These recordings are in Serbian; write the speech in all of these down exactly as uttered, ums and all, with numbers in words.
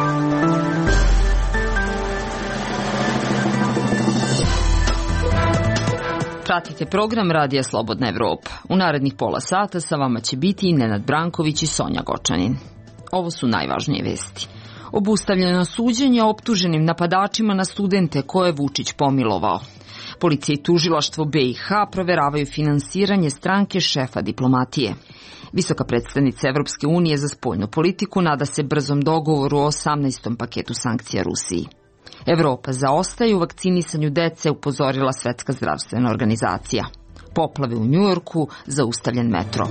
Pratite program Radija Slobodna Evropa. U narednih pola sata sa vama će biti Nenad Branković i Sonja Gočanin. Ovo su najvažnije vesti. Obustavljeno suđenje optuženim napadačima na studente koje je Vučić pomilovao. Policija i tužilaštvo B i H proveravaju finansiranje stranke šefa diplomatije. Visoka predstavnica Evropske unije za spoljnu politiku nada se brzom dogovoru o osamnaestom paketu sankcija Rusiji. Evropa zaostaje u vakcinisanju dece, upozorila Svetska zdravstvena organizacija. Poplave u Njujorku, zaustavljen metro.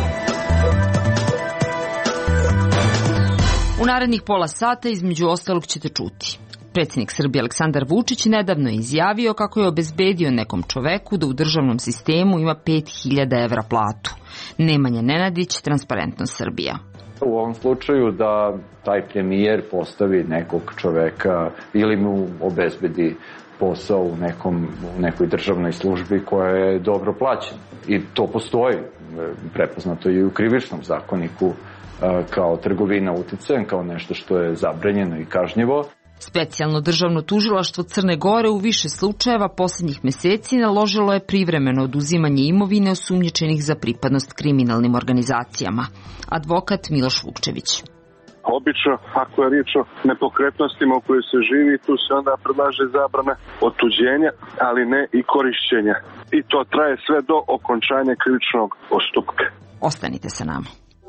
U narednih pola sata između ostalog ćete čuti. Predsjednik Srbije Aleksandar Vučić nedavno je izjavio kako je obezbedio nekom čoveku da u državnom sistemu ima pet hiljada evra platu. Nemanja Nenadić, Transparentnost Srbija. U ovom slučaju da taj premijer postavi nekog čoveka ili mu obezbedi posao u, nekom, u nekoj državnoj službi koja je dobro plaćena. I to postoji, prepoznato i u krivičnom zakoniku kao trgovina uticajem, kao nešto što je zabranjeno i kažnjivo. Specijalno državno tužilaštvo Crne Gore u više slučajeva posljednjih meseci naložilo je privremeno oduzimanje imovine osumnjičenih za pripadnost kriminalnim organizacijama. Advokat Miloš Vukčević. Obično, ako je riječ o nepokretnostima u kojoj se živi, tu se onda predlaže zabrana otuđenja, ali ne i korišćenja. I to traje sve do okončanja krivičnog postupka. Ostanite sa nama.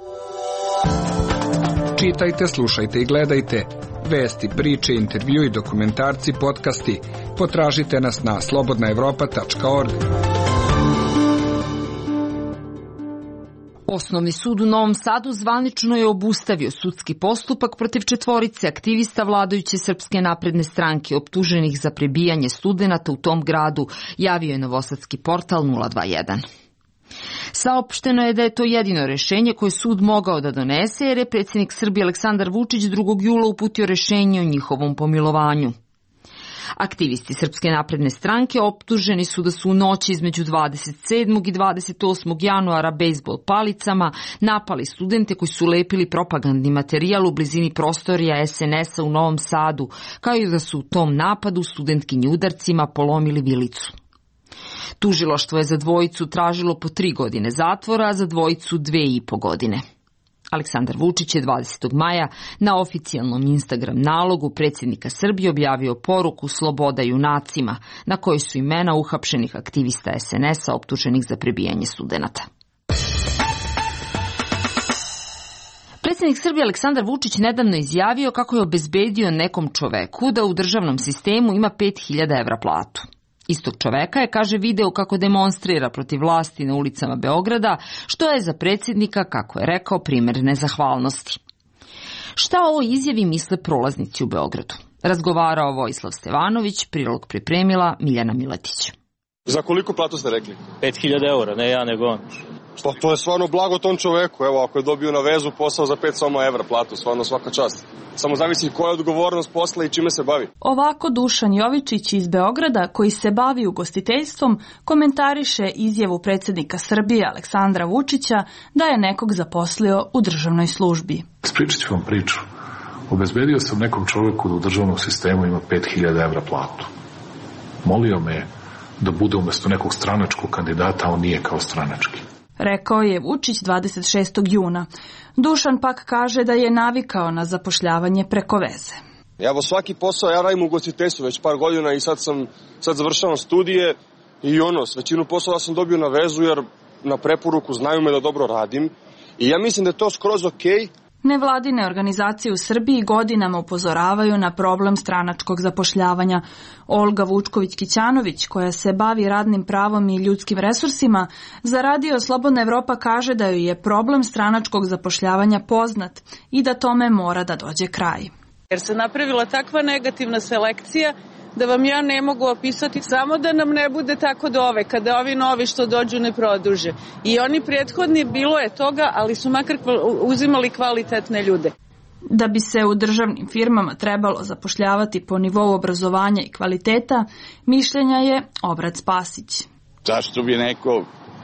Čitajte, slušajte i gledajte vesti, priče, intervju i dokumentarci, podcasti. Potražite nas na slobodna evropa tačka org. Osnovni sud u Novom Sadu zvanično je obustavio sudski postupak protiv četvorice aktivista vladajuće Srpske napredne stranke optuženih za prebijanje studenata u tom gradu, javio je novosadski portal nula dva jedan. Saopšteno je da je to jedino rešenje koje sud mogao da donese, jer je predsjednik Srbije Aleksandar Vučić drugog jula uputio rešenje o njihovom pomilovanju. Aktivisti Srpske napredne stranke optuženi su da su u noći između dvadeset sedmog i dvadeset osmog januara bejzbol palicama napali studente koji su lepili propagandni materijal u blizini prostorija S N S-a u Novom Sadu, kao i da su u tom napadu studentkinji udarcima polomili vilicu. Tužilaštvo je za dvojicu tražilo po tri godine zatvora, a za dvojicu dve i po godine. Aleksandar Vučić je dvadesetog maja na oficijalnom Instagram nalogu predsjednika Srbije objavio poruku "Sloboda junacima", na kojoj su imena uhapšenih aktivista S N S-a optuženih za prebijanje studenata. Predsjednik Srbije Aleksandar Vučić nedavno izjavio kako je obezbedio nekom čoveku da u državnom sistemu ima pet hiljada evra platu. Istog čoveka je, kaže, video kako demonstrira protiv vlasti na ulicama Beograda, što je za predsjednika, kako je rekao, primjer nezahvalnosti. Šta o ovoj izjavi misle prolaznici u Beogradu? Razgovarao Vojislav Stevanović, prilog pripremila Miljana Miletić. Za koliko platu ste rekli? pet hiljada eura, ne ja nego on. Pa to je stvarno blago tom čoveku. Evo, ako je dobio na vezu posao za pet samo evra platu, stvarno svaka čast. Samo zavisi koja je odgovornost posla i čime se bavi. Ovako Dušan Jovičić iz Beograda, koji se bavi ugostiteljstvom, komentariše izjavu predsjednika Srbije Aleksandra Vučića da je nekog zaposlio u državnoj službi. Ispričat ću vam priču. Obezbedio sam nekom čovjeku da u državnom sistemu ima pet hiljada evra platu. Molio me je da bude umjesto nekog stranačkog kandidata, a on nije kao stranački. Rekao je Vučić dvadeset šestog juna. Dušan pak kaže da je navikao na zapošljavanje preko veze. Evo, svaki posao, ja radim u ugostiteljstvu već par godina i sad sam, sad završavam studije i ono, s većinu poslova sam dobio na vezu jer na preporuku znaju me da dobro radim i ja mislim da je to skroz okej. Nevladine organizacije u Srbiji godinama upozoravaju na problem stranačkog zapošljavanja. Olga Vučković-Kićanović, koja se bavi radnim pravom i ljudskim resursima, za Radio Slobodna Evropa kaže da joj je problem stranačkog zapošljavanja poznat i da tome mora da dođe kraj. Jer se napravila takva negativna selekcija da vam ja ne mogu opisati, samo da nam ne bude tako do ove, kada ovi novi što dođu ne produže. I oni prethodni, bilo je toga, ali su makar uzimali kvalitetne ljude. Da bi se u državnim firmama trebalo zapošljavati po nivou obrazovanja i kvaliteta, mišljenja je Obrad Spasić. Zašto bi neko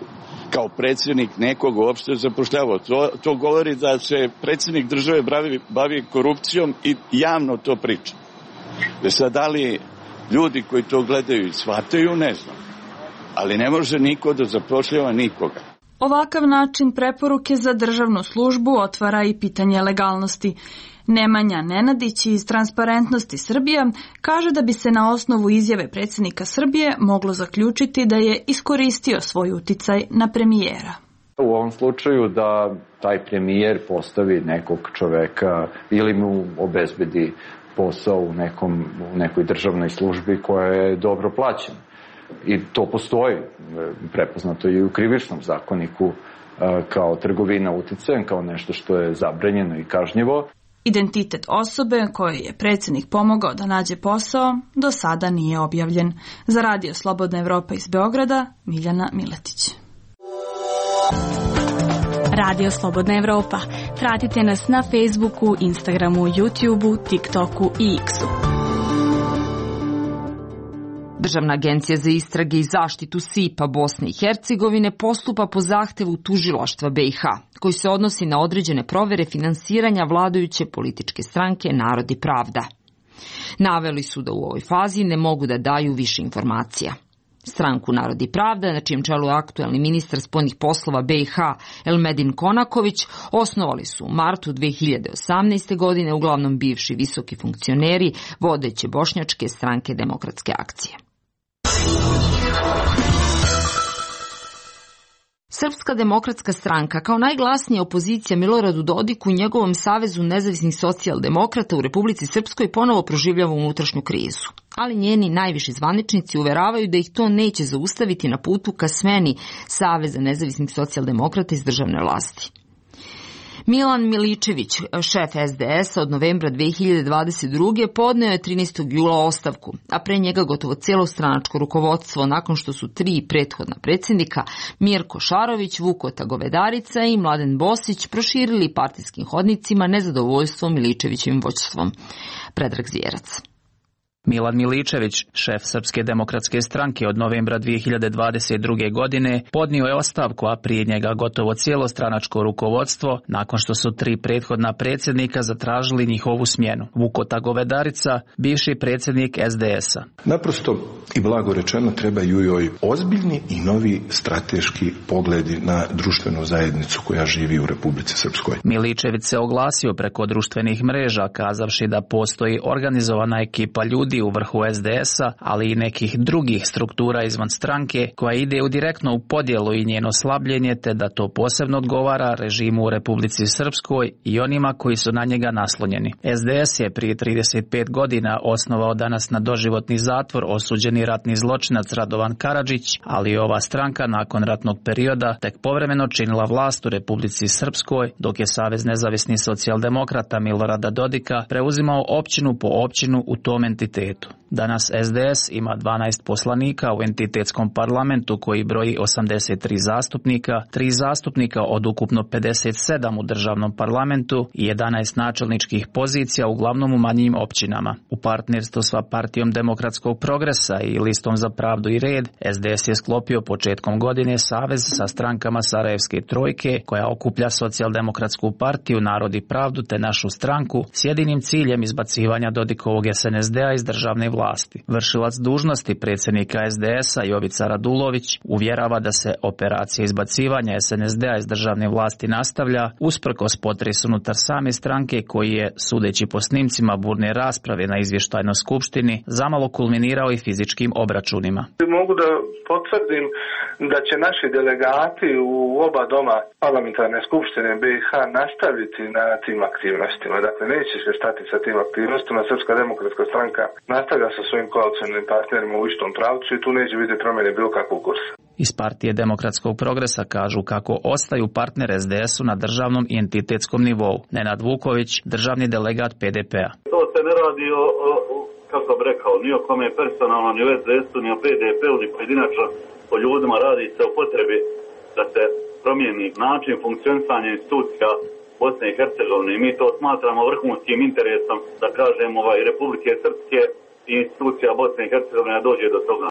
kao predsjednik nekog uopšte zapošljavao. To, to govori da se predsjednik države bavi, bavi korupcijom i javno to priča. Da sad da li ljudi koji to gledaju i shvataju, ne znam. Ali ne može niko da zapošljava nikoga. Ovakav način preporuke za državnu službu otvara i pitanje legalnosti. Nemanja Nenadić iz Transparentnosti Srbija kaže da bi se na osnovu izjave predsjednika Srbije moglo zaključiti da je iskoristio svoj uticaj na premijera. U ovom slučaju da taj premijer postavi nekog čoveka ili mu obezbedi posao u, nekom, u nekoj državnoj službi koja je dobro plaćena. I to postoji, prepoznato i u krivičnom zakoniku kao trgovina uticajem, kao nešto što je zabranjeno i kažnjivo. Identitet osobe kojoj je predsjednik pomogao da nađe posao do sada nije objavljen. Za Radio Slobodna Evropa iz Beograda, Miljana Miletić. Radio Slobodna Evropa. Pratite nas na Facebooku, Instagramu, YouTubeu, TikToku i X-u. Državna agencija za istrage i zaštitu S I P-a Bosne i Hercegovine postupa po zahtevu tužilaštva B i H, koji se odnosi na određene provere finansiranja vladajuće političke stranke Narod i pravda. Naveli su da u ovoj fazi ne mogu da daju više informacija. Stranku Narod i pravda, na čijem čelu je aktuelni ministar spoljnih poslova B i H Elmedin Konaković, osnovali su u martu dve hiljade osamnaeste. godine uglavnom bivši visoki funkcioneri vodeće bošnjačke stranke Demokratske akcije. Srpska demokratska stranka kao najglasnija opozicija Miloradu Dodiku i njegovom Savezu nezavisnih socijaldemokrata u Republici Srpskoj ponovo proživljava unutrašnju krizu. Ali njeni najviši zvaničnici uveravaju da ih to neće zaustaviti na putu ka smeni Saveza nezavisnih socijaldemokrata iz državne vlasti. Milan Miličević, šef S D S-a od novembra dve hiljade dvadeset druge. podneo je trinaestog jula ostavku, a pre njega gotovo cijelo stranačko rukovodstvo nakon što su tri prethodna predsjednika, Mirko Šarović, Vukota Govedarica i Mladen Bosić, proširili partijskim hodnicima nezadovoljstvo Miličevićevim vođstvom. Predrag Zvjerac. Milan Miličević, šef Srpske demokratske stranke od novembra dve hiljade dvadeset druge. godine, podnio je ostavku, a prije njega gotovo cijelo stranačko rukovodstvo, nakon što su tri prethodna predsjednika zatražili njihovu smjenu. Vukota Govedarica, bivši predsjednik S D S-a. Naprosto i blago rečeno trebaju joj ozbiljni i novi strateški pogledi na društvenu zajednicu koja živi u Republici Srpskoj. Miličević se oglasio preko društvenih mreža, kazavši da postoji organizovana ekipa ljudi u vrhu S D S-a, ali i nekih drugih struktura izvan stranke koja ide u direktno u podjelu i njeno slabljenje, te da to posebno odgovara režimu u Republici Srpskoj i onima koji su na njega naslonjeni. S D S je prije trideset pet godina osnovao danas na doživotni zatvor osuđeni ratni zločinac Radovan Karadžić, ali ova stranka nakon ratnog perioda tek povremeno činila vlast u Republici Srpskoj, dok je Savez nezavisnih socijaldemokrata Milorada Dodika preuzimao općinu po općinu u tom entitetu. Danas S D S ima dvanaest poslanika u entitetskom parlamentu koji broji osamdeset tri zastupnika, tri zastupnika od ukupno pedeset sedam u državnom parlamentu i jedanaest načelničkih pozicija uglavnom u manjim općinama. U partnerstvu s Partijom demokratskog progresa i Listom za pravdu i red, S D S je sklopio početkom godine savez sa strankama Sarajevske trojke, koja okuplja Socijaldemokratsku partiju, Narod i pravdu te našu stranku s jedinim ciljem izbacivanja Dodikovog S N S D-a iz državne vlasti. Vršilac dužnosti predsjednika S D S-a Jovica Radulović uvjerava da se operacija izbacivanja S N S D-a iz državne vlasti nastavlja usprkos potresu unutar same stranke koji je, sudeći po snimcima burne rasprave na izvještajnoj skupštini, zamalo kulminirao i fizičkim obračunima. Mogu da potvrdim da će naši delegati u oba doma parlamentarne skupštine B i H nastaviti na tim aktivnostima. Dakle, neće se stati sa tim aktivnostima. Srpska demokratska stranka nastavlja sa svojim koalicionim partnerima u istom pravcu i tu neće biti promjene bilo kakvog kursa. Iz Partije demokratskog progresa kažu kako ostaju partner S D S-u na državnom i entitetskom nivou. Nenad Vuković, državni delegat P D P-a. To se ne radi o, o, o kako bi rekao, ni o kome personalno, ni o S D S-u, ni o P D P-u, ni pojedinačno o ljudima, radi se o potrebi da se promijeni način funkcionisanja institucija Bosne i Hercegovine. Mi to smatramo vrhunskim interesom, da kažem, ovaj, Republike Srpske i institucija Bosne i Hercegovine dođe do toga.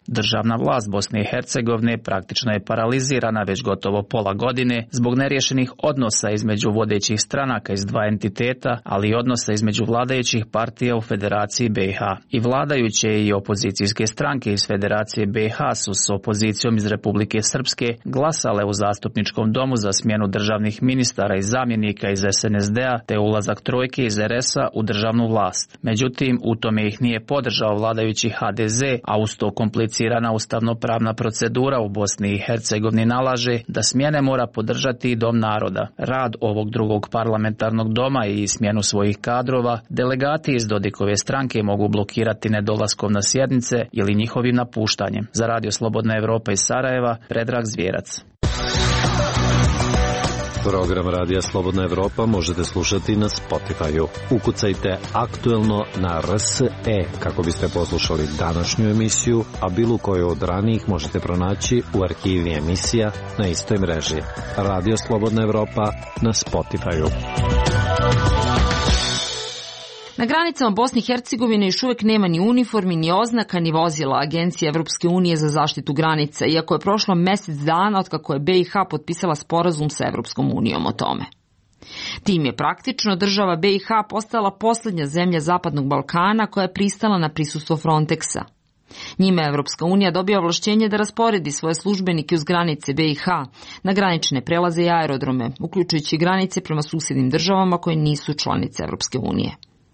Državna vlast Bosne i Hercegovine praktično je paralizirana već gotovo pola godine zbog nerješenih odnosa između vodećih stranaka iz dva entiteta, ali i odnosa između vladajućih partija u Federaciji B i H. I vladajuće i opozicijske stranke iz Federacije B i H su s opozicijom iz Republike Srpske glasale u zastupničkom domu za smjenu državnih ministara i zamjenika iz S N S D-a te ulazak trojke iz R S-a u državnu vlast. Međutim, u tome ih nije podržao vladajući H D Z, a uz to komplicirana ustavno-pravna procedura u Bosni i Hercegovini nalaže da smjene mora podržati i Dom naroda. Rad ovog drugog parlamentarnog doma i smjenu svojih kadrova delegati iz Dodikove stranke mogu blokirati nedolaskom na sjednice ili njihovim napuštanjem. Za Radio Slobodna Evropa iz Sarajeva, Predrag Zvijerac. Program Radija Slobodna Evropa možete slušati na Spotify-u. Ukucajte aktuelno na R S E kako biste poslušali današnju emisiju, a bilo koju od ranijih možete pronaći u arhivi emisija na istoj mreži. Radio Slobodna Evropa na Spotify-u. Na granicama Bosne i Hercegovine još uvijek nema ni uniformi, ni oznaka, ni vozila Agencije Evropske unije za zaštitu granica, iako je prošlo mjesec dana od kako je B i H potpisala sporazum sa Evropskom unijom o tome. Tim je praktično država B i H postala posljednja zemlja Zapadnog Balkana koja je pristala na prisustvo Frontexa. Njime Evropska unija dobija ovlašćenje da rasporedi svoje službenike uz granice B i H na granične prelaze i aerodrome, uključujući granice prema susjednim državama koje nisu članice Evropske unije.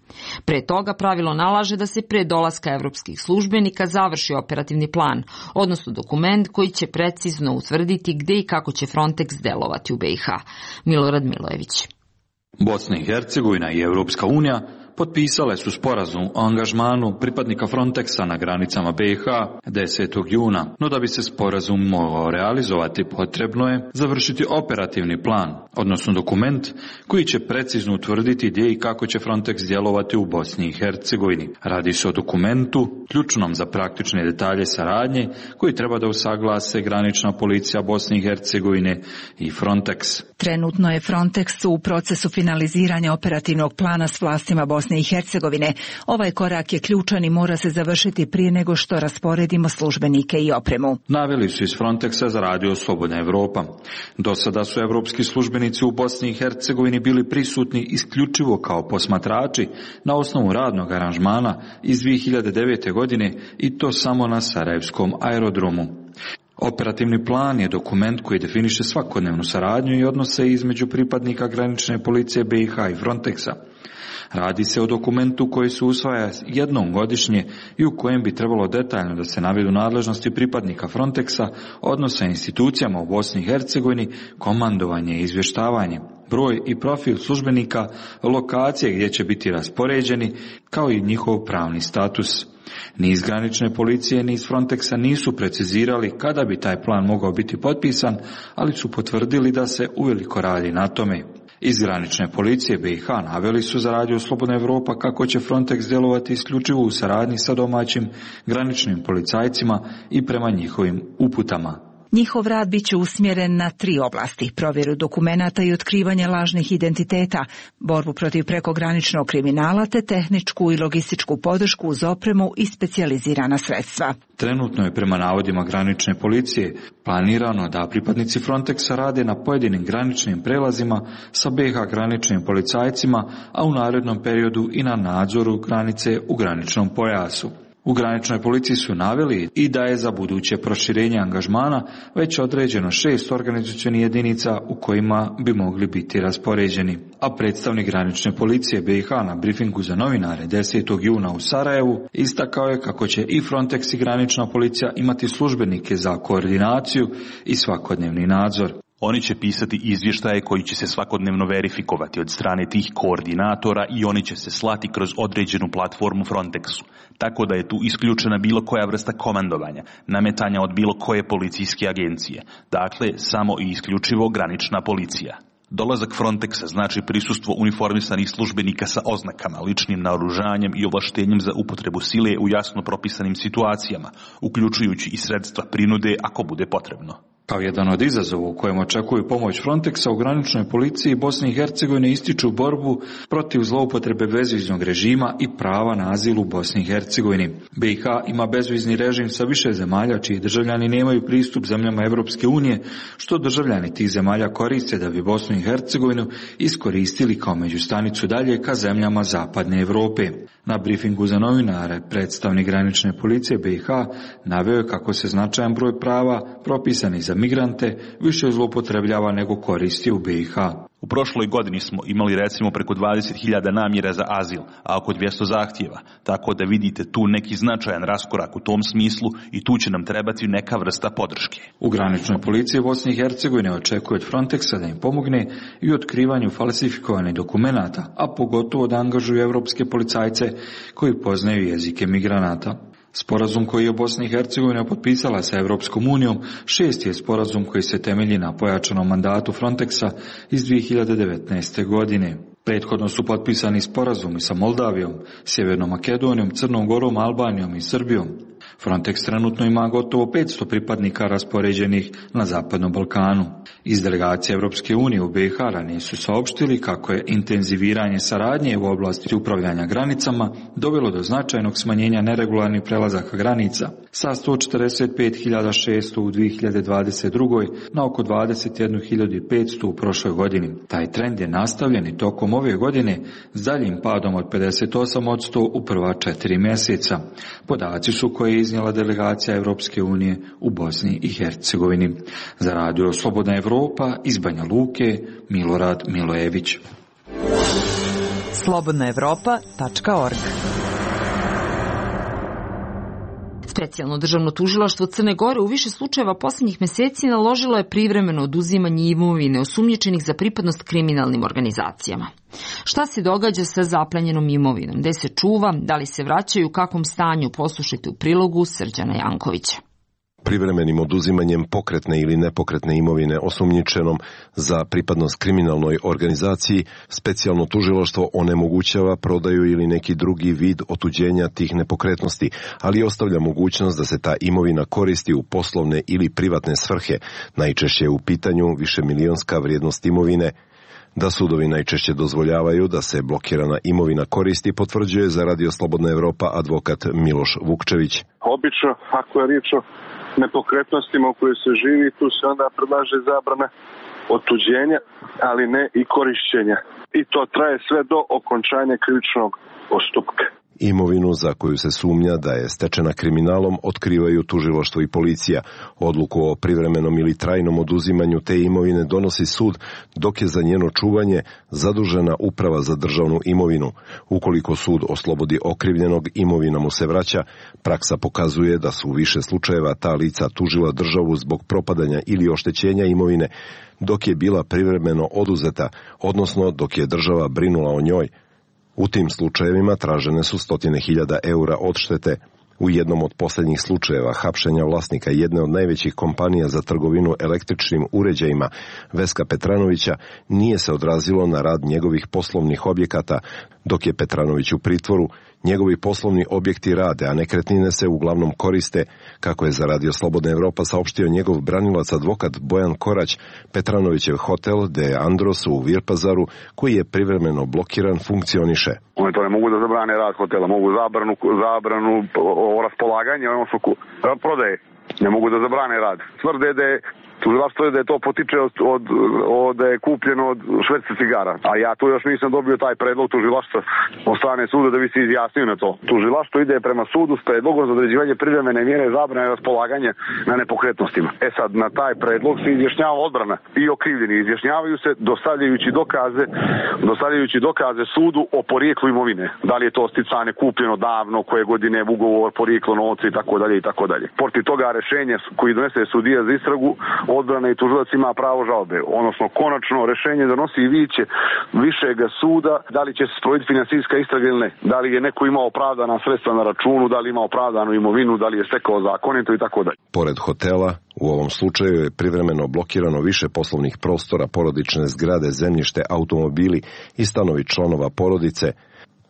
Pre toga pravilo nalaže da se pre dolaska evropskih službenika završi operativni plan, odnosno dokument koji će precizno utvrditi gde i kako će Frontex delovati u B i H. Milorad Milojević. Bosna i Hercegovina i Evropska unija potpisale su sporazum o angažmanu pripadnika Frontexa na granicama B i H desetog juna, no da bi se sporazum mogao realizovati potrebno je završiti operativni plan, odnosno dokument koji će precizno utvrditi gdje i kako će Frontex djelovati u Bosni i Hercegovini. Radi se o dokumentu ključnom za praktične detalje saradnje koji treba da usaglase granična policija Bosne i Hercegovine i Frontex. Trenutno je Frontex u procesu finaliziranja operativnog plana s vlastima Bosne i Hercegovine. Ovaj korak je ključan i mora se završiti prije nego što rasporedimo službenike i opremu. Naveli su iz Frontexa za Radio Slobodna Evropa. Do sada su evropski službenici u Bosni i Hercegovini bili prisutni isključivo kao posmatrači na osnovu radnog aranžmana iz dvije hiljade devete. godine i to samo na Sarajevskom aerodromu. Operativni plan je dokument koji definiše svakodnevnu saradnju i odnose između pripadnika granične policije B i H i Frontexa. Radi se o dokumentu koji se usvaja jednom godišnje i u kojem bi trebalo detaljno da se navedu nadležnosti pripadnika Frontexa, odnose institucijama u Bosni i Hercegovini, komandovanje i izvještavanje, broj i profil službenika, lokacije gdje će biti raspoređeni, kao i njihov pravni status. Ni iz granične policije ni iz Frontexa nisu precizirali kada bi taj plan mogao biti potpisan, ali su potvrdili da se uveliko radi na tome. Iz granične policije B i H naveli su za Radio Slobodna Evropa kako će Frontex djelovati isključivo u saradnji sa domaćim graničnim policajcima i prema njihovim uputama. Njihov rad bit će usmjeren na tri oblasti: provjeru dokumenata i otkrivanje lažnih identiteta, borbu protiv prekograničnog kriminala te tehničku i logističku podršku uz opremu i specijalizirana sredstva. Trenutno je prema navodima granične policije planirano da pripadnici Frontexa rade na pojedinim graničnim prelazima sa B i H graničnim policajcima, a u narednom periodu i na nadzoru granice u graničnom pojasu. U graničnoj policiji su naveli i da je za buduće proširenje angažmana već određeno šest organizacionih jedinica u kojima bi mogli biti raspoređeni. A predstavnik granične policije B i H na brifingu za novinare desetog juna u Sarajevu istakao je kako će i Frontex i granična policija imati službenike za koordinaciju i svakodnevni nadzor. Oni će pisati izvještaje koji će se svakodnevno verifikovati od strane tih koordinatora i oni će se slati kroz određenu platformu Frontexu. Tako da je tu isključena bilo koja vrsta komandovanja, nametanja od bilo koje policijske agencije. Dakle, samo i isključivo granična policija. Dolazak Frontexa znači prisustvo uniformisanih službenika sa oznakama, ličnim naoružanjem i ovlaštenjem za upotrebu sile u jasno propisanim situacijama, uključujući i sredstva prinude ako bude potrebno. Kao jedan od izazova u kojem očekuju pomoć Frontexa, u graničnoj policiji Bosne i Hercegovine ističu borbu protiv zloupotrebe bezviznog režima i prava na azil u Bosni i Hercegovini. B i H ima bezvizni režim sa više zemalja čiji državljani nemaju pristup zemljama Evropske unije, što državljani tih zemalja koriste da bi Bosnu i Hercegovinu iskoristili kao međustanicu dalje ka zemljama Zapadne Evrope. Na brifingu za novinare predstavnik granične policije B i H naveo je kako se značajan broj prava propisani za migrante više zloupotrebljava nego koristi u B i H. U prošloj godini smo imali recimo preko dvadeset hiljada namjera za azil, a oko dvjesto zahtjeva, tako da vidite tu neki značajan raskorak u tom smislu i tu će nam trebati neka vrsta podrške. U graničnoj policiji Bosne i Hercegovine očekuje od Frontexa da im pomogne i u otkrivanju falsifikovanih dokumenata, a pogotovo da angažuju evropske policajce koji poznaju jezike migranata. Sporazum koji je Bosna i Hercegovina potpisala sa Evropskom unijom šest je sporazum koji se temelji na pojačanom mandatu Frontexa iz dvije hiljade devetnaeste. godine. Prethodno su potpisani sporazumi sa Moldavijom, Sjevernom Makedonijom, Crnom Gorom, Albanijom i Srbijom. Frontex trenutno ima gotovo petsto pripadnika raspoređenih na Zapadnom Balkanu. Iz delegacije Evropske unije u B i H ranije su saopštili kako je intenziviranje saradnje u oblasti upravljanja granicama dovelo do značajnog smanjenja neregularnih prelazaka granica sa sto četrdeset pet hiljada šesto u dvije hiljade dvadeset drugoj. na oko dvadeset jednu hiljadu petsto u prošloj godini. Taj trend je nastavljen i tokom ove godine s daljim padom od pedeset osam posto u prva četiri mjeseca. Podaci su koje je iznijela delegacija Evropske unije u Bosni i Hercegovini. Za radio Slobodna Evropa iz Banja Luke, Milorad Milojević. slobodna evropa tačka org. Specijalno državno tužilaštvo Crne Gore u više slučajeva posljednjih mjeseci naložilo je privremeno oduzimanje imovine osumnjičenih za pripadnost kriminalnim organizacijama. Šta se događa sa zaplenjenom imovinom? Gde se čuva? Da li se vraćaju? U kakvom stanju? Poslušajte u prilogu Srđana Jankovića. Privremenim oduzimanjem pokretne ili nepokretne imovine osumnjičenom za pripadnost kriminalnoj organizaciji, specijalno tužilaštvo onemogućava prodaju ili neki drugi vid otuđenja tih nepokretnosti, ali ostavlja mogućnost da se ta imovina koristi u poslovne ili privatne svrhe, najčešće u pitanju višemilionska vrijednost imovine. Da sudovi najčešće dozvoljavaju da se blokirana imovina koristi, potvrđuje za Radio Slobodna Evropa advokat Miloš Vukčević. Obično, ako je riječ o nepokretnostima u kojoj se živi, tu se onda predlaže zabrana otuđenja, ali ne i korišćenja. I to traje sve do okončanja krivičnog postupka. Imovinu za koju se sumnja da je stečena kriminalom otkrivaju tužilaštvo i policija. Odluku o privremenom ili trajnom oduzimanju te imovine donosi sud, dok je za njeno čuvanje zadužena uprava za državnu imovinu. Ukoliko sud oslobodi okrivljenog, imovina mu se vraća. Praksa pokazuje da su u više slučajeva ta lica tužila državu zbog propadanja ili oštećenja imovine, dok je bila privremeno oduzeta, odnosno dok je država brinula o njoj. U tim slučajevima tražene su stotine hiljada eura odštete. U jednom od posljednjih slučajeva hapšenja vlasnika jedne od najvećih kompanija za trgovinu električnim uređajima, Veska Petranovića, nije se odrazilo na rad njegovih poslovnih objekata. Dok je Petranović u pritvoru, njegovi poslovni objekti rade, a nekretnine se uglavnom koriste. Kako je za Radio Slobodna Evropa saopštio njegov branilac advokat Bojan Korać, Petranovićev hotel De Andros u Virpazaru, koji je privremeno blokiran, funkcioniše. Oni to ne mogu da zabrane rad hotela, mogu zabranu, zabranu o raspolaganje, odnosno prodaje. Ne mogu da zabrane rad. Tvrde da je tužilaštvo da je to potiče od, od, od, da je kupljeno od šverca cigara. A ja tu još nisam dobio taj predlog tužilaštva od strane suda da bi se izjasnio na to. Tužilaštvo ide prema sudu s predlogom za određivanje privremene mjere zabrane raspolaganja na nepokretnostima. E sad, na taj predlog se izjašnjava odbrana i okrivljeni. Izjašnjavaju se dostavljajući dokaze, dostavljajući dokaze sudu o porijeklu imovine. Da li je to sticane kupljeno davno, koje godine je ugovor, porijeklo novca i tako dalje i tako dalje. Porti toga rešenja koji donese sudija za istragu, odbrana i tužilac ima pravo žalbe, odnosno konačno rešenje donosi i vijeće višeg suda, da li će se sprovoditi finansijska istraga ili ne, da li je neko imao opravdana sredstva na računu, da li ima opravdanu imovinu, da li je stekao zakonito i tako dalje. Pored hotela, u ovom slučaju je privremeno blokirano više poslovnih prostora, porodične zgrade, zemljište, automobili i stanovi članova porodice.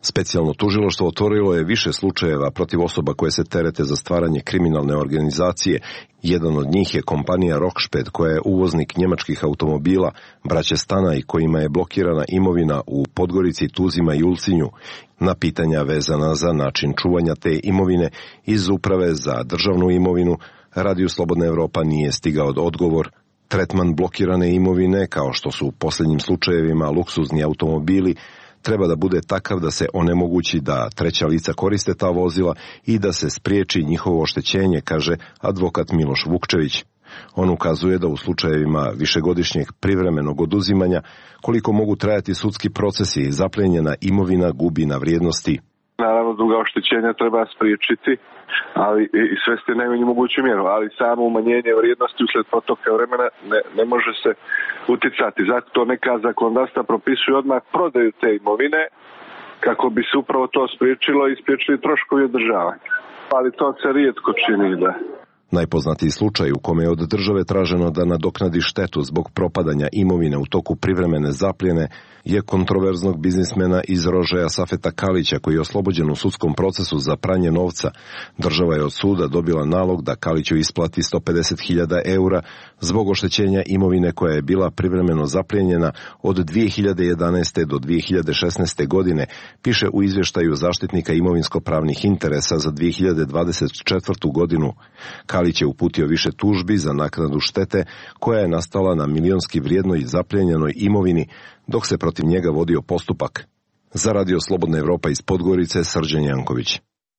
Specijalno tužilaštvo otvorilo je više slučajeva protiv osoba koje se terete za stvaranje kriminalne organizacije. Jedan od njih je kompanija Rocksped, koja je uvoznik njemačkih automobila, braće Stana, i kojima je blokirana imovina u Podgorici, Tuzima i Ulcinju. Na pitanja vezana za način čuvanja te imovine iz Uprave za državnu imovinu, Radio Slobodna Evropa nije stigao odgovor. Tretman blokirane imovine, kao što su u posljednjim slučajevima luksuzni automobili, treba da bude takav da se onemogući da treća lica koriste ta vozila i da se spriječi njihovo oštećenje, kaže advokat Miloš Vukčević. On ukazuje da u slučajevima višegodišnjeg privremenog oduzimanja, koliko mogu trajati sudski procesi i zapljenjena imovina gubi na vrijednosti. Naravno, druga oštećenja treba spriječiti, ali i svesti najmanju moguću mjeru, ali samo umanjenje vrijednosti usled protoka vremena ne, ne može se uticati. Zato neka zakonodavstva propisuju odmah prodaju te imovine kako bi se upravo to spriječilo i spriječili troškovi održavanja. Ali to se rijetko čini, da. Najpoznatiji slučaj u kome je od države traženo da nadoknadi štetu zbog propadanja imovine u toku privremene zapljene je kontroverznog biznismena iz Rožaja Safeta Kalića, koji je oslobođen u sudskom procesu za pranje novca. Država je od suda dobila nalog da Kaliću isplati sto pedeset hiljada eura zbog oštećenja imovine koja je bila privremeno zapljenjena od dvije hiljade jedanaeste do dvije hiljade šesnaeste godine, piše u izvještaju zaštitnika imovinsko-pravnih interesa za dvije hiljade dvadeset četvrtu godinu. Kalić je uputio više tužbi za naknadu štete koja je nastala na milionski vrijednoj i zapljenjenoj imovini, dok se protiv njega vodio postupak. Za Radio Slobodna Evropa iz Podgorice, Srđan Janković.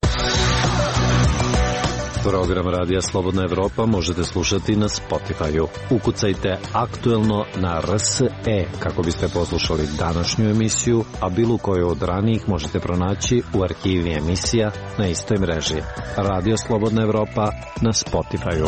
Program Radija Slobodna Evropa možete slušati na Spotify-u. Ukucajte aktuelno na R S E kako biste poslušali današnju emisiju, a bilo koju od ranijih možete pronaći u arhivi emisija na istoj mreži. Radio Slobodna Evropa na Spotify-u.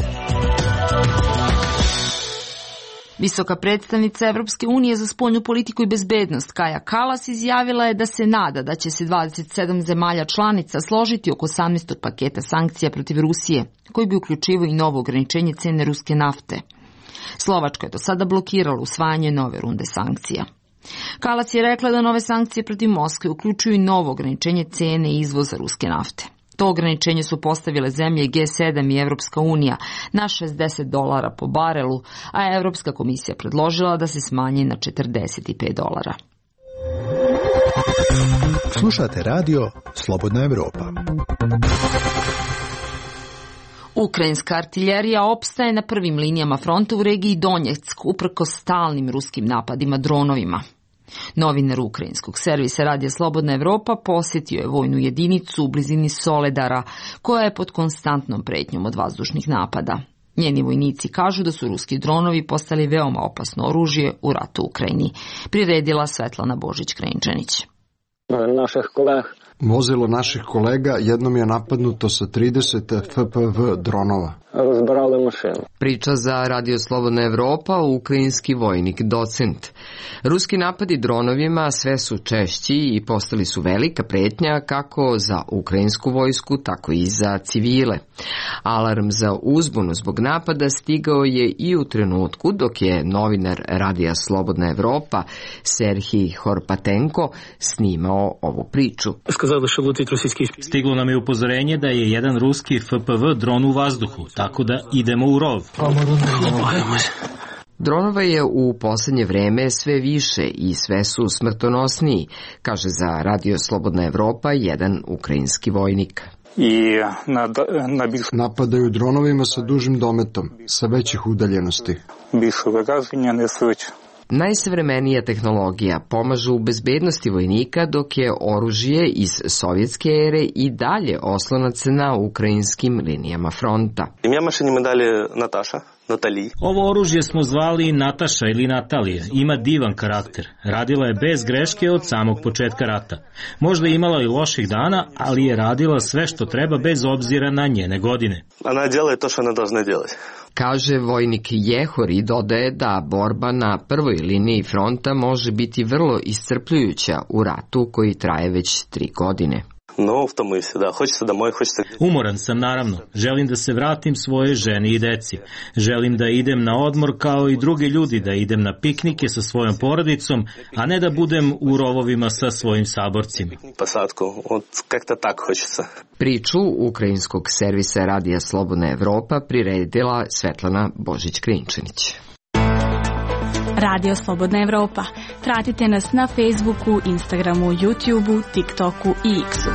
Visoka predstavnica Evropske unije za spoljnu politiku i bezbednost Kaja Kallas izjavila je da se nada da će se dvadeset sedam zemalja članica složiti oko osamnaestog paketa sankcija protiv Rusije, koji bi uključivao i novo ograničenje cene ruske nafte. Slovačka je do sada blokirala usvajanje nove runde sankcija. Kallas je rekla da nove sankcije protiv Moskve uključuju i novo ograničenje cene izvoza ruske nafte. To ograničenje su postavile zemlje G sedam i Evropska unija na šezdeset dolara po barelu, a Evropska komisija predložila da se smanji na četrdeset pet dolara. Slušate radio Slobodna Evropa. Ukrajinska artiljerija opstaje na prvim linijama fronta u regiji Donjeck uprkos stalnim ruskim napadima dronovima. Novinar ukrajinskog servisa Radija Slobodna Evropa posjetio je vojnu jedinicu u blizini Soledara, koja je pod konstantnom pretnjom od vazdušnih napada. Njeni vojnici kažu da su ruski dronovi postali veoma opasno oružje u ratu u Ukrajini, priredila Svetlana Božić-Krenčanić. Naših kolega. Vozilo naših kolega jednom je napadnuto sa trideset F P V dronova. Razbarali mašinu. Priča za Radio Slobodna Evropa, ukrajinski vojnik, docent. Ruski napadi dronovima sve su češći i postali su velika pretnja kako za ukrajinsku vojsku, tako i za civile. Alarm za uzbunu zbog napada stigao je i u trenutku dok je novinar Radija Slobodna Evropa Serhij Horpatenko snimao ovu priču. Stiglo nam je upozorenje da je jedan ruski F P V dron u vazduhu, tako da idemo u rov. Dronova je u posljednje vreme sve više i sve su smrtonosniji, kaže za Radio Slobodna Evropa jedan ukrajinski vojnik. I napadaju dronovima sa dužim dometom, sa većih udaljenosti. Najsavremenija tehnologija pomaže u bezbednosti vojnika, dok je oružje iz sovjetske ere i dalje oslonac na ukrajinskim linijama fronta. Ім'я машині ми дали Наташа, Наталі. Ovo oružje smo zvali Nataša ili Natalija. Ima divan karakter. Radila je bez greške od samog početka rata. Možda je imala i loših dana, ali je radila sve što treba bez obzira na njene godine. Ona делает to što ona должна делать. Kaže vojnik Jehor i dodaje da borba na prvoj liniji fronta može biti vrlo iscrpljujuća u ratu koji traje već tri godine. No, втомився, да. Хочеться домой, хочеться... Umoran sam, naravno. Želim da se vratim svojoj ženi i deci. Želim da idem na odmor kao i drugi ljudi, da idem na piknike sa svojom porodicom, a ne da budem u rovovima sa svojim saborcima. Посадку. Вот как-то так хочется. Priču ukrajinskog servisa Radija Slobodna Evropa priredila Svetlana Božić-Krinčanić. Radio Slobodna Evropa. Pratite nas na Facebooku, Instagramu, YouTubeu, TikToku i X-u.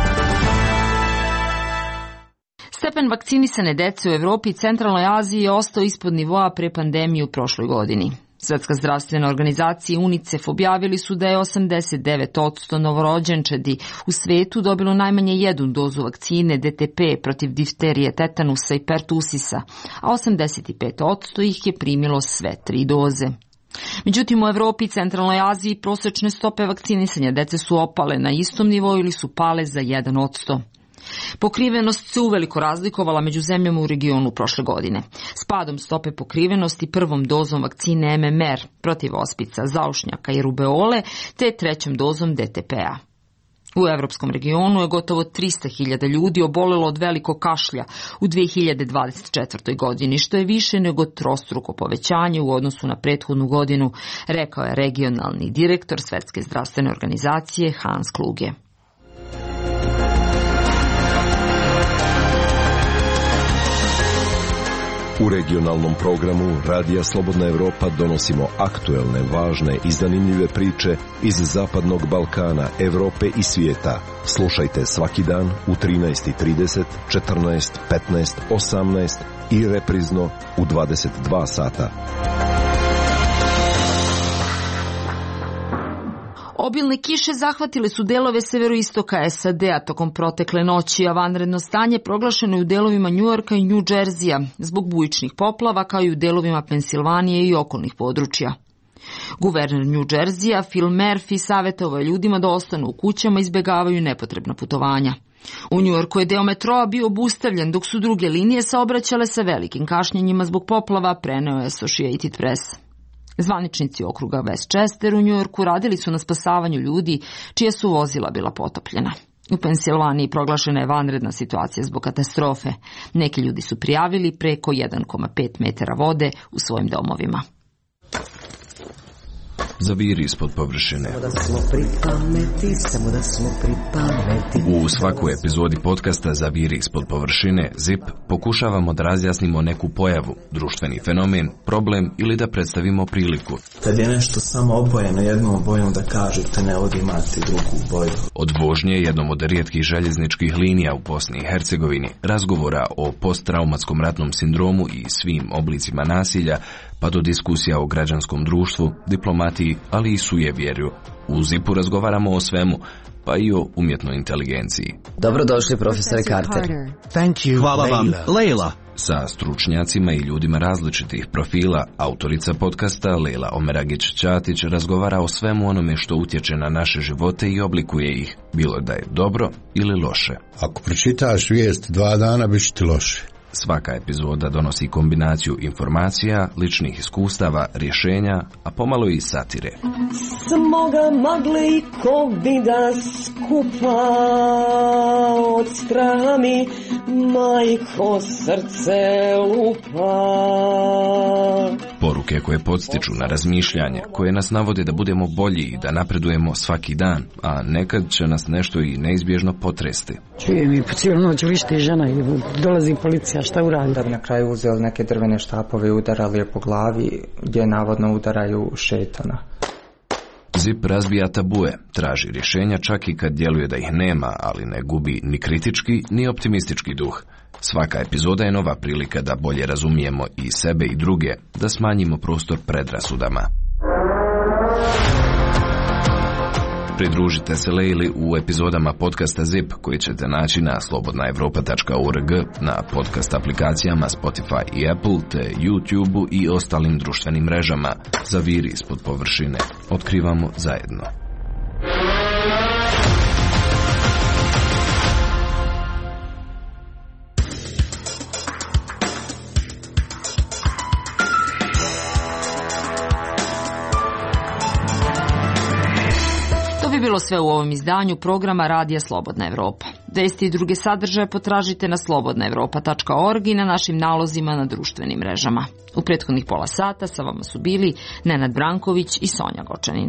Stepen vakcinisane dece u Evropi i Centralnoj Aziji je ostao ispod nivoa pre pandemije u prošloj godini. Svetska zdravstvena organizacija UNICEF objavili su da je osamdeset devet posto novorođenčadi u svetu dobilo najmanje jednu dozu vakcine D T P protiv difterije, tetanusa i pertusisa, a osamdeset pet posto ih je primilo sve tri doze. Međutim, u Evropi i Centralnoj Aziji prosečne stope vakcinisanja dece su opale na istom nivou ili su pale za jedan posto. Pokrivenost se uveliko razlikovala među zemljama u regionu prošle godine. S padom stope pokrivenosti prvom dozom vakcine M M R protiv ospica, zaušnjaka i rubeole, te trećom dozom D T P-a. U evropskom regionu je gotovo trista hiljada ljudi obolelo od velikog kašlja u dve hiljade dvadeset četvrtoj godini, što je više nego trostruko povećanje u odnosu na prethodnu godinu, rekao je regionalni direktor Svetske zdravstvene organizacije Hans Kluge. U regionalnom programu Radija Slobodna Evropa donosimo aktuelne, važne i zanimljive priče iz Zapadnog Balkana, Evrope i svijeta. Slušajte svaki dan u trinaest i trideset, četrnaest, petnaest, osamnaest i reprizno u dvadeset dva sata. Obilne kiše zahvatile su delove severoistoka S A D-a tokom protekle noći, a vanredno stanje proglašeno je u delovima Njujorka i New Jersey-a zbog bujičnih poplava, kao i u delovima Pensilvanije i okolnih područja. Guverner New Jersey-a Phil Murphy savjetovao je ljudima da ostanu u kućama i izbjegavaju nepotrebna putovanja. U Njujorku je deo metroa bio obustavljen, dok su druge linije saobraćale sa velikim kašnjenjima zbog poplava, preneo je Associated Press. Zvaničnici okruga Westchester u Njujorku radili su na spasavanju ljudi čija su vozila bila potopljena. U Pensilvaniji proglašena je vanredna situacija zbog katastrofe. Neki ljudi su prijavili preko jedan zarez pet metara vode u svojim domovima. Zaviri ispod površine. U svakoj epizodi podcasta Zaviri ispod površine Zip pokušavamo da razjasnimo neku pojavu, društveni fenomen, problem ili da predstavimo priliku. Kad je nešto samo obojeno jednom bojom, da kažete ne ovdje imate drugu boju. Od vožnje jednom od rijetkih željezničkih linija u Bosni i Hercegovini, razgovora o posttraumatskom ratnom sindromu i svim oblicima nasilja, pa do diskusija o građanskom društvu, diplomatiji, ali i sujevjerju. U Zipu razgovaramo o svemu, pa i o umjetnoj inteligenciji. Dobrodošli, profesore Carter. Thank you, Hvala vam, Leila. Sa stručnjacima i ljudima različitih profila, autorica podcasta Leila Omeragić-Ćatić razgovara o svemu onome što utječe na naše živote i oblikuje ih, bilo da je dobro ili loše. Ako pročitaš vijest dva dana, bit će ti loše. Svaka epizoda donosi kombinaciju informacija, ličnih iskustava, rješenja, a pomalo i satire. Smoga magle i kovida skupa od straha mi majko srce lupa. Poruke koje podstiču na razmišljanje, koje nas navode da budemo bolji i da napredujemo svaki dan, a nekad će nas nešto i neizbježno potresti. Čujem i po cijelu noć vrišti žena i dolazi policija, šta uradi? Da bi na kraju uzeli neke drvene štapove i udarali je po glavi, gdje navodno udaraju šetana. Zip razbija tabue, traži rješenja čak i kad djeluje da ih nema, ali ne gubi ni kritički ni optimistički duh. Svaka epizoda je nova prilika da bolje razumijemo i sebe i druge, da smanjimo prostor predrasudama. Pridružite se Leili u epizodama podcasta Zip koji ćete naći na slobodna evropa tačka org, na podcast aplikacijama Spotify i Apple, te YouTubeu i ostalim društvenim mrežama. Zaviri ispod površine. Otkrivamo zajedno. bi bilo sve u ovom izdanju programa Radija Slobodna Evropa. Vesti i druge sadržaje potražite na slobodna evropa tačka org i na našim nalozima na društvenim mrežama. U prethodnih pola sata sa vama su bili Nenad Branković i Sonja Gočanin.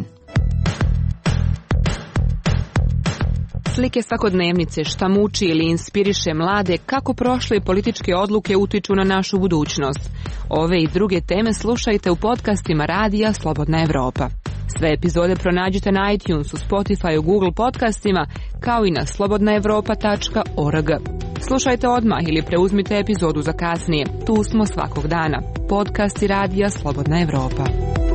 Slike svakodnevnice, šta muči ili inspiriše mlade, kako prošle političke odluke utiču na našu budućnost. Ove i druge teme slušajte u podcastima Radija Slobodna Evropa. Sve epizode pronađite na iTunesu, Spotifyu, Google podcastima, kao i na slobodna evropa tačka org. Slušajte odmah ili preuzmite epizodu za kasnije. Tu smo svakog dana. Podcasti Radija Slobodna Evropa.